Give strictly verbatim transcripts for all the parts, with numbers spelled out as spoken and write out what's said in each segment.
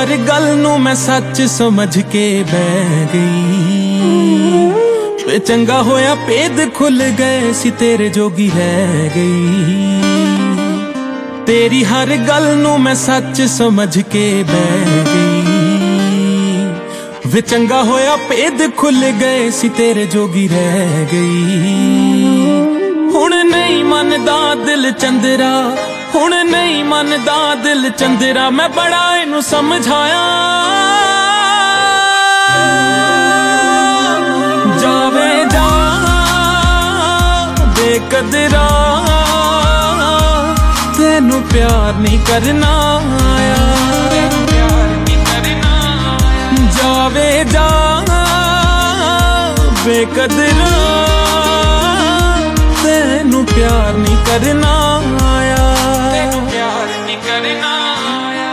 हर गल नू मैं सच समझ के बह गई। वे चंगा होया भेद खुल गए सी तेरे जोगी रह गई। तेरी हर गल नू मैं सच समझ के बह गई। वे चंगा होया भेद खुल गए सी तेरे जोगी रह गई। हुण नहीं मनदा दिल चंदरा, हुण नहीं मनदा दिल चंदरा, मैं बड़ा इनू समझाया। जावे जा बेकदरा, तेनू प्यार नहीं करना आया। जावे जा बेकदरा, तेनू प्यार नहीं करना आया। तेनू प्यार नहीं करना आया।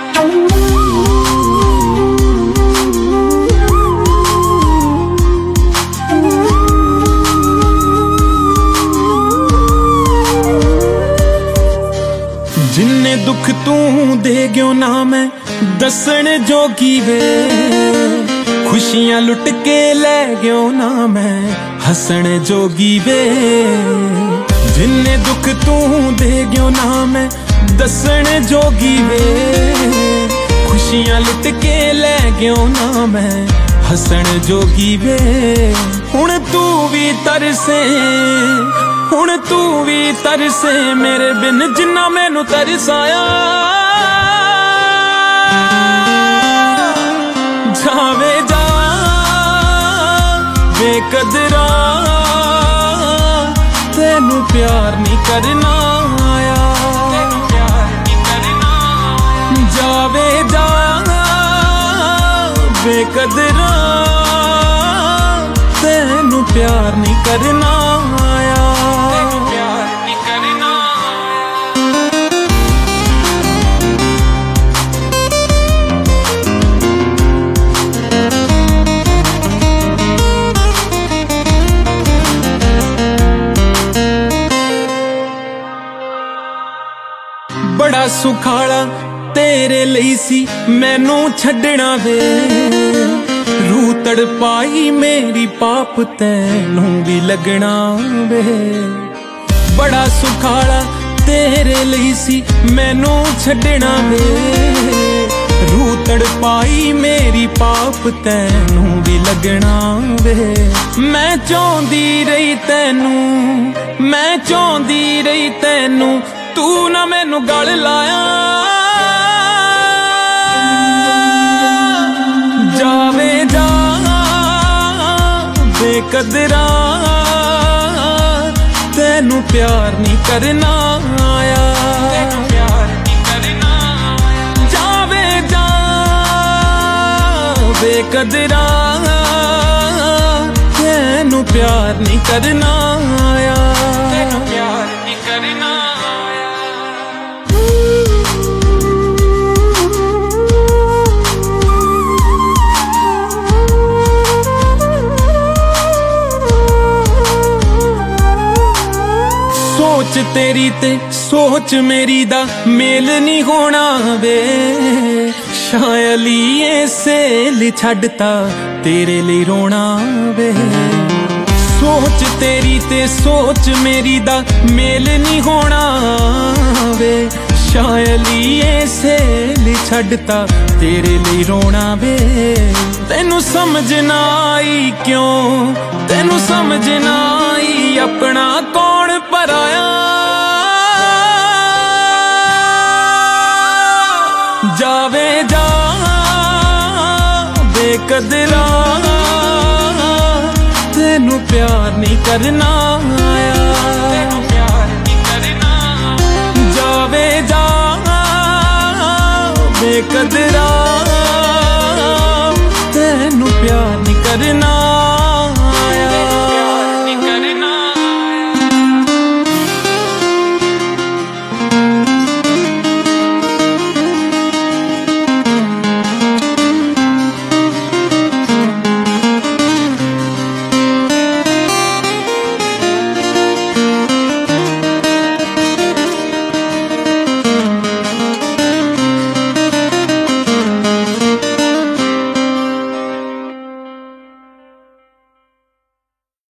जिन्ने दुख तू दे गयो ना मैं दसण जोगी वे, खुशियां लुट के ले गयो ना मैं हसण जोगी वे। जिन्ने दुख तू दे गयो ना मैं दसण जोगी वे, खुशियां लुट के ले गयो ना मैं हसण जोगी वे। हुण तू भी तरसे, हुण तू भी तरसे मेरे बिन जिन्ना मैनू तरसाया। जावे जा बेकदरा, तेनू प्यार नहीं करना आया। जावे जा बेकदरा, तेनू प्यार नहीं करना आया। बड़ा सुखाला तेरे ਲਈ ਸੀ ਮੈਨੂੰ ਛੱਡਣਾ ਵੇ। रूह तड़पाई मेरी पाप तैनू भी लगना वे। बड़ा सुखाला तेरे ਲਈ ਸੀ मैनू छड्डना वे। रूह तड़पाई मेरी पाप तैनू भी लगना वे। मैं चाहती रही तैनू, मैं चाहती रही तैनू, तू ना मैनू गल लाया। जावे जा बेकदरा, तेनू प्यार नहीं करना आया। जावे जा बेकदरा, तेनू प्यार नहीं करना आया। प्यार नहीं करना सोच तेरी ते सोच मेरी दा मेल नहीं होना वे। शायली सेल छड्डता तेरे लिए रोना वे। सोच तेरी ते सोच मेरी दा मेल नहीं होना वे। शायली सेल छड्डता तेरे लिए रोना वे। तेनू समझ ना आई क्यों, तेनू समझ ना आई अपना कौन पराया। जावे जा बेकदरा, तेनू प्यार नहीं करना आया। जावे जा बेकदरा, तेनू प्यार नहीं करना